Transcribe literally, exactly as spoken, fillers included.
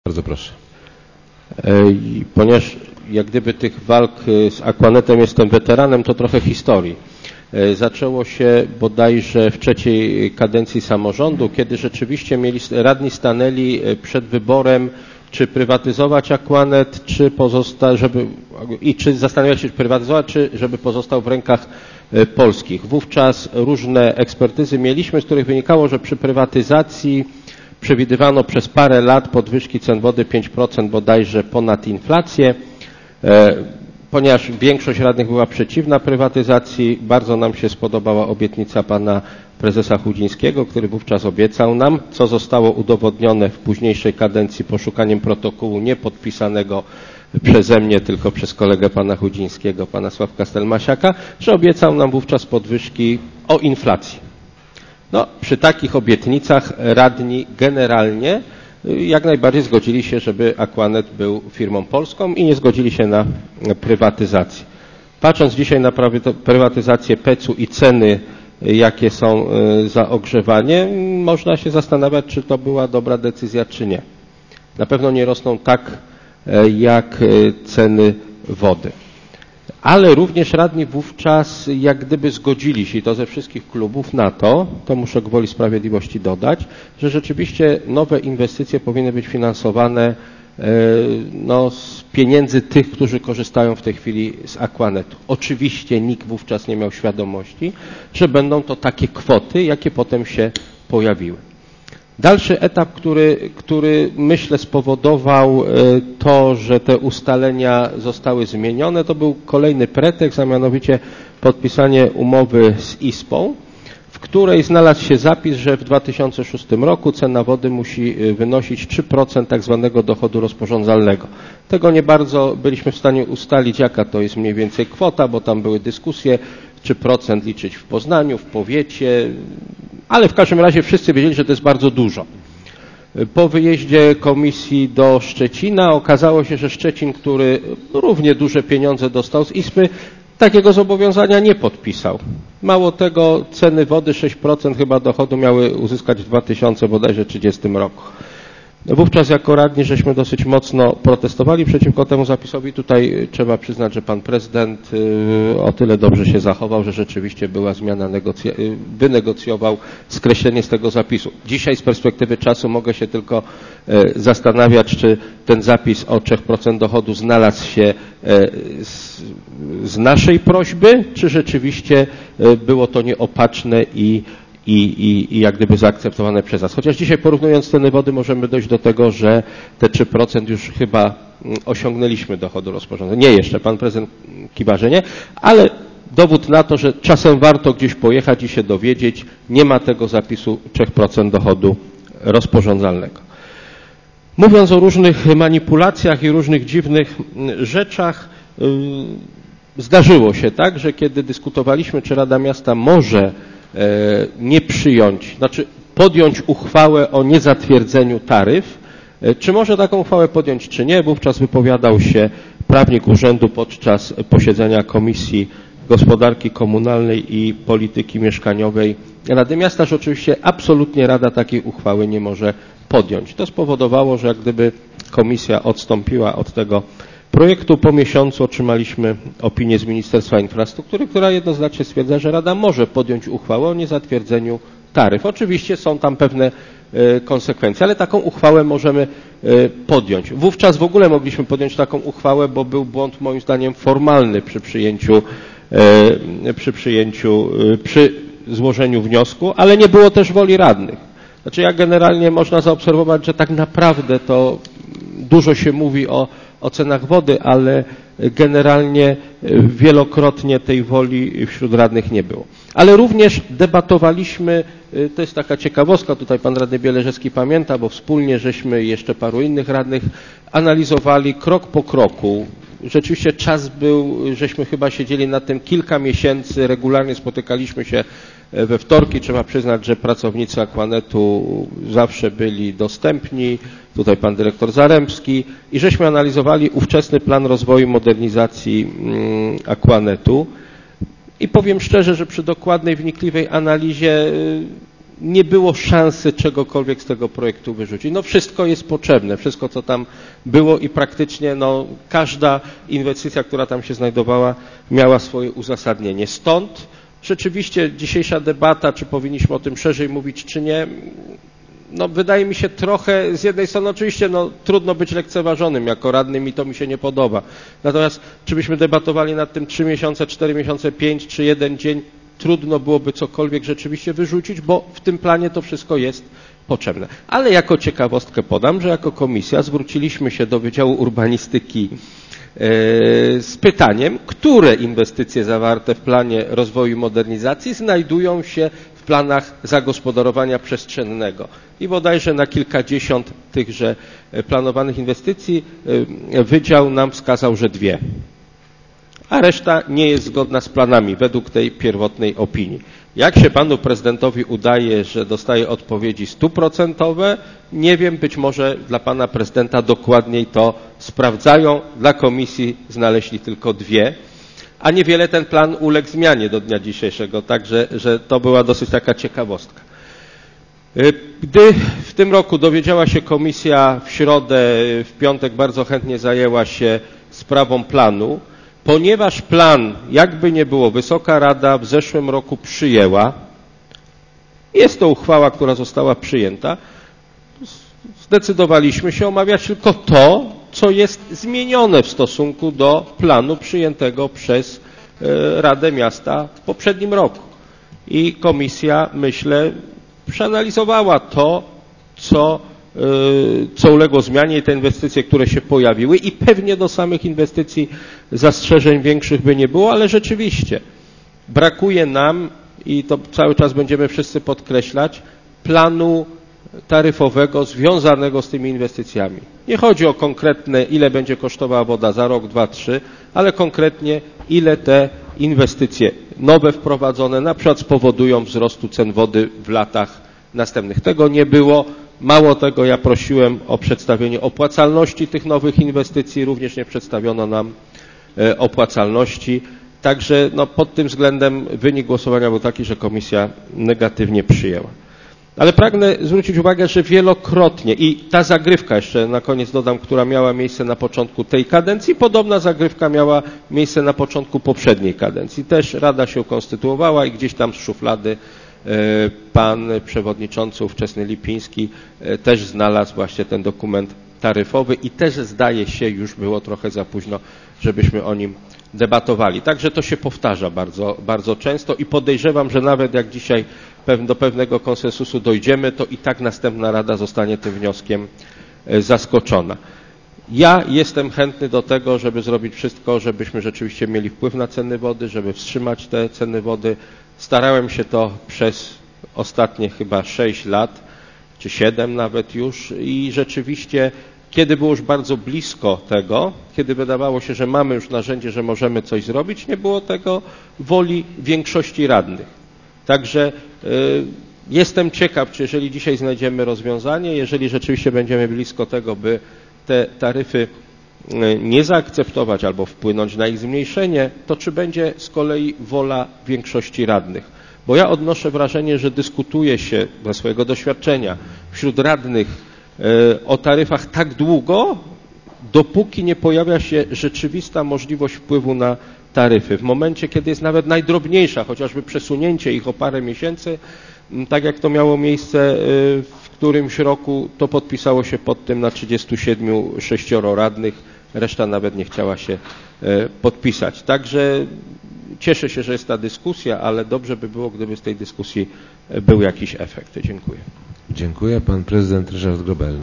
Bardzo proszę. Ponieważ jak gdyby tych walk z Aquanetem jestem weteranem, to trochę historii. Zaczęło się bodajże w trzeciej kadencji samorządu, kiedy rzeczywiście mieli, radni stanęli przed wyborem, czy prywatyzować Aquanet, czy pozostać, żeby, i czy zastanawiać się, czy prywatyzować, czy żeby pozostał w rękach polskich. Wówczas różne ekspertyzy mieliśmy, z których wynikało, że przy prywatyzacji przewidywano przez parę lat podwyżki cen wody pięć procent bodajże ponad inflację. Ponieważ większość radnych była przeciwna prywatyzacji, bardzo nam się spodobała obietnica pana prezesa Chudzińskiego, który wówczas obiecał nam, co zostało udowodnione w późniejszej kadencji poszukaniem protokołu niepodpisanego przeze mnie, tylko przez kolegę pana Chudzińskiego, pana Sławka Stelmasiaka, że obiecał nam wówczas podwyżki o inflacji. No, przy takich obietnicach radni generalnie jak najbardziej zgodzili się, żeby Aquanet był firmą polską i nie zgodzili się na prywatyzację. Patrząc dzisiaj na prywatyzację pecu i ceny, jakie są za ogrzewanie, można się zastanawiać, czy to była dobra decyzja, czy nie. Na pewno nie rosną tak, jak ceny wody. Ale również radni wówczas jak gdyby zgodzili się, i to ze wszystkich klubów, na to, to muszę gwoli sprawiedliwości dodać, że rzeczywiście nowe inwestycje powinny być finansowane no, z pieniędzy tych, którzy korzystają w tej chwili z Aquanetu. Oczywiście nikt wówczas nie miał świadomości, że będą to takie kwoty, jakie potem się pojawiły. Dalszy etap, który, który myślę spowodował to, że te ustalenia zostały zmienione, to był kolejny pretekst, a mianowicie podpisanie umowy z ISPą, w której znalazł się zapis, że w dwa tysiące szóstym roku cena wody musi wynosić trzy procent tak zwanego dochodu rozporządzalnego. Tego nie bardzo byliśmy w stanie ustalić, jaka to jest mniej więcej kwota, bo tam były dyskusje, czy procent liczyć w Poznaniu, w powiecie, ale w każdym razie wszyscy wiedzieli, że to jest bardzo dużo. Po wyjeździe komisji do Szczecina okazało się, że Szczecin, który równie duże pieniądze dostał z ISPy, takiego zobowiązania nie podpisał. Mało tego, ceny wody sześć procent chyba dochodu miały uzyskać w dwa tysiące trzydziestym roku. Wówczas jako radni żeśmy dosyć mocno protestowali przeciwko temu zapisowi. Tutaj trzeba przyznać, że pan prezydent o tyle dobrze się zachował, że rzeczywiście była zmiana, wynegocjował skreślenie z tego zapisu. Dzisiaj z perspektywy czasu mogę się tylko zastanawiać, czy ten zapis o trzech procentach dochodu znalazł się z, z naszej prośby, czy rzeczywiście było to nieopatrzne i I, i, i jak gdyby zaakceptowane przez nas. Chociaż dzisiaj porównując ceny wody możemy dojść do tego, że te trzy procent już chyba osiągnęliśmy dochodu rozporządzenia. Nie jeszcze, pan prezydent kiwa, że nie, ale dowód na to, że czasem warto gdzieś pojechać i się dowiedzieć, nie ma tego zapisu trzy procent dochodu rozporządzalnego. Mówiąc o różnych manipulacjach i różnych dziwnych rzeczach, zdarzyło się tak, że kiedy dyskutowaliśmy, czy Rada Miasta może nie przyjąć, znaczy podjąć uchwałę o niezatwierdzeniu taryf, czy może taką uchwałę podjąć, czy nie. Wówczas wypowiadał się prawnik urzędu podczas posiedzenia Komisji Gospodarki Komunalnej i Polityki Mieszkaniowej Rady Miasta, że oczywiście absolutnie Rada takiej uchwały nie może podjąć. To spowodowało, że jak gdyby komisja odstąpiła od tego projektu. Po miesiącu otrzymaliśmy opinię z Ministerstwa Infrastruktury, która jednoznacznie stwierdza, że Rada może podjąć uchwałę o niezatwierdzeniu taryf. Oczywiście są tam pewne konsekwencje, ale taką uchwałę możemy podjąć. Wówczas w ogóle mogliśmy podjąć taką uchwałę, bo był błąd moim zdaniem formalny przy przyjęciu, przy przyjęciu, przy złożeniu wniosku, ale nie było też woli radnych. Znaczy jak generalnie można zaobserwować, że tak naprawdę to dużo się mówi o o cenach wody, ale generalnie wielokrotnie tej woli wśród radnych nie było. Ale również debatowaliśmy, to jest taka ciekawostka, tutaj pan radny Bieleżewski pamięta, bo wspólnie żeśmy i jeszcze paru innych radnych analizowali krok po kroku. Rzeczywiście czas był, żeśmy chyba siedzieli na tym kilka miesięcy, regularnie spotykaliśmy się we wtorki. Trzeba przyznać, że pracownicy Aquanetu zawsze byli dostępni, tutaj pan dyrektor Zarembski, i żeśmy analizowali ówczesny plan rozwoju i modernizacji Aquanetu. I powiem szczerze, że przy dokładnej, wnikliwej analizie nie było szansy czegokolwiek z tego projektu wyrzucić. No wszystko jest potrzebne, wszystko co tam było i praktycznie no, każda inwestycja, która tam się znajdowała, miała swoje uzasadnienie. Stąd rzeczywiście dzisiejsza debata, czy powinniśmy o tym szerzej mówić, czy nie, no wydaje mi się trochę, z jednej strony oczywiście no, trudno być lekceważonym jako radnym i to mi się nie podoba. Natomiast czy byśmy debatowali nad tym trzy miesiące, cztery miesiące, pięć czy jeden dzień, trudno byłoby cokolwiek rzeczywiście wyrzucić, bo w tym planie to wszystko jest potrzebne. Ale jako ciekawostkę podam, że jako komisja zwróciliśmy się do Wydziału Urbanistyki z pytaniem, które inwestycje zawarte w planie rozwoju i modernizacji znajdują się w planach zagospodarowania przestrzennego. I bodajże na kilkadziesiąt tychże planowanych inwestycji Wydział nam wskazał, że dwie. A reszta nie jest zgodna z planami według tej pierwotnej opinii. Jak się panu prezydentowi udaje, że dostaje odpowiedzi stuprocentowe, nie wiem, być może dla pana prezydenta dokładniej to sprawdzają. Dla komisji znaleźli tylko dwie, a niewiele ten plan uległ zmianie do dnia dzisiejszego, także że to była dosyć taka ciekawostka. Gdy w tym roku dowiedziała się komisja w środę, w piątek bardzo chętnie zajęła się sprawą planu, ponieważ plan, jakby nie było, Wysoka Rada w zeszłym roku przyjęła, jest to uchwała, która została przyjęta, zdecydowaliśmy się omawiać tylko to, co jest zmienione w stosunku do planu przyjętego przez Radę Miasta w poprzednim roku. I komisja, myślę, przeanalizowała to, co, co uległo zmianie i te inwestycje, które się pojawiły i pewnie do samych inwestycji zastrzeżeń większych by nie było, ale rzeczywiście brakuje nam, i to cały czas będziemy wszyscy podkreślać, planu taryfowego związanego z tymi inwestycjami. Nie chodzi o konkretne, ile będzie kosztowała woda za rok, dwa, trzy, ale konkretnie ile te inwestycje nowe wprowadzone na przykład spowodują wzrostu cen wody w latach następnych. Tego nie było. Mało tego, ja prosiłem o przedstawienie opłacalności tych nowych inwestycji, również nie przedstawiono nam opłacalności. Także no, pod tym względem wynik głosowania był taki, że komisja negatywnie przyjęła. Ale pragnę zwrócić uwagę, że wielokrotnie i ta zagrywka, jeszcze na koniec dodam, która miała miejsce na początku tej kadencji, podobna zagrywka miała miejsce na początku poprzedniej kadencji. Też Rada się konstytuowała i gdzieś tam z szuflady pan przewodniczący ówczesny Lipiński też znalazł właśnie ten dokument taryfowy i też zdaje się już było trochę za późno, żebyśmy o nim debatowali. Także to się powtarza bardzo, bardzo często i podejrzewam, że nawet jak dzisiaj do pewnego konsensusu dojdziemy, to i tak następna Rada zostanie tym wnioskiem zaskoczona. Ja jestem chętny do tego, żeby zrobić wszystko, żebyśmy rzeczywiście mieli wpływ na ceny wody, żeby wstrzymać te ceny wody. Starałem się to przez ostatnie chyba sześć lat, czy siedem nawet już i rzeczywiście, kiedy było już bardzo blisko tego, kiedy wydawało się, że mamy już narzędzie, że możemy coś zrobić, nie było tego woli większości radnych. Także y, jestem ciekaw, czy jeżeli dzisiaj znajdziemy rozwiązanie, jeżeli rzeczywiście będziemy blisko tego, by te taryfy nie zaakceptować albo wpłynąć na ich zmniejszenie, to czy będzie z kolei wola większości radnych. Bo ja odnoszę wrażenie, że dyskutuje się ze swojego doświadczenia wśród radnych o taryfach tak długo, dopóki nie pojawia się rzeczywista możliwość wpływu na taryfy. W momencie, kiedy jest nawet najdrobniejsza, chociażby przesunięcie ich o parę miesięcy, tak jak to miało miejsce w którymś roku, to podpisało się pod tym na trzydziestu siedmiu sześcioro radnych, reszta nawet nie chciała się podpisać. Także cieszę się, że jest ta dyskusja, ale dobrze by było, gdyby z tej dyskusji był jakiś efekt. Dziękuję. Dziękuję. Pan prezydent Ryszard Grobelny.